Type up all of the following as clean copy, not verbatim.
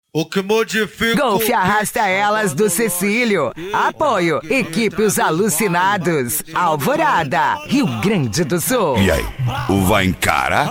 O que modifica. Golfe arrasta elas do Cecílio. Apoio, equipe Os Alucinados. Alvorada, Rio Grande do Sul. E aí, o vai encarar?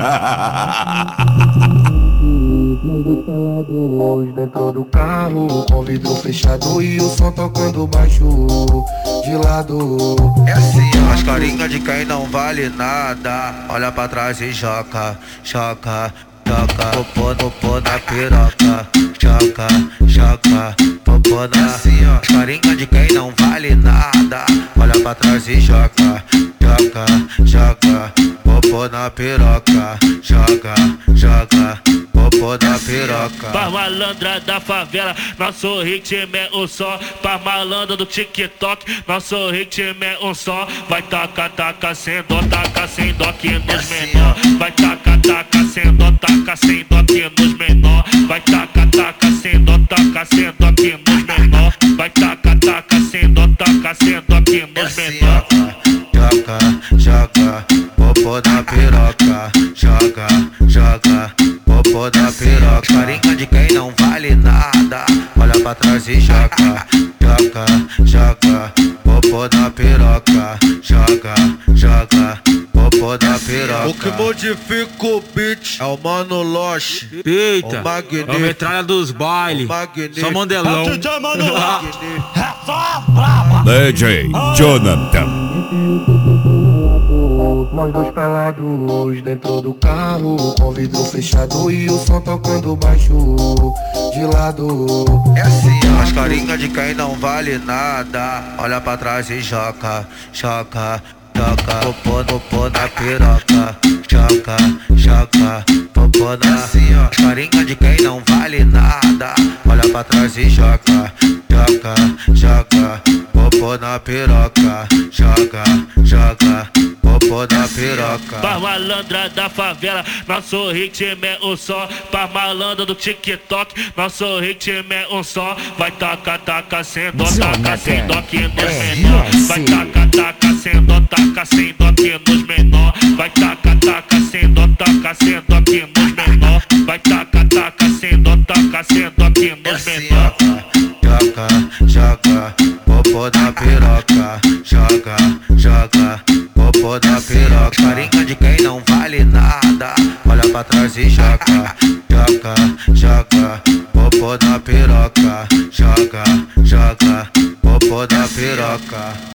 Dentro do carro, com vidro fechado e o som tocando baixo de lado. É assim, as carinhas de quem não vale nada. Olha pra trás e choca, choca, choca. Popô na piroca, choca, choca. Popô na assim, ó. As carinhas de quem não vale nada. Olha pra trás e choca, choca, choca. Popô na piroca, choca, choca. Popô na piroca. Pra malandra da favela, nosso ritmo é um só. Pra malandra do TikTok, nosso ritmo é um só. Vai taca, taca, sem dó aqui nos menor. Vai taca, taca, sem dó aqui nos menor. Vai taca, taca, sem dó aqui nos menor. Vai taca, taca, sem dó aqui nos menor. Joga, joga, popô na piroca. Joga, joga, popô na piroca. Carinha de quem não vale nada. Olha pra trás e joga, joga, joga, popô na piroca. Joga, joga, popô na piroca. O que modifica o beat é o Mano Loche. Eita, o Magni, é a metralha dos bailes. Só Mandelão. DJ Jonathan. Nós dois pelados dentro do carro, com vidro fechado e o som tocando baixo de lado. É assim, as carinhas de quem não vale nada. Olha pra trás e choca, choca, choca. Popô na piroca, choca, choca. Popô na assim, ó. As carinhas de quem não vale nada. Olha pra trás e choca, choca, choca. Popô na piroca, choca, choca. Popô na piroca. Pra malandra da favela, nosso ritmo é um só. Pra malandra do TikTok, nosso ritmo é um só. Vai taca, taca, sem dó aqui nos menor. Vai taca, taca, sem dó aqui nos menor. Vai taca, taca, sem dó aqui nos menor. Vai taca, taca, sem dó aqui nos menor. Joga, joga, popô na piroca. Joga, joga, popô na piroca. Carinha de quem não vale nada. Olha pra trás e joga, joga, joga, popô na piroca. Joga, joga, popô na piroca.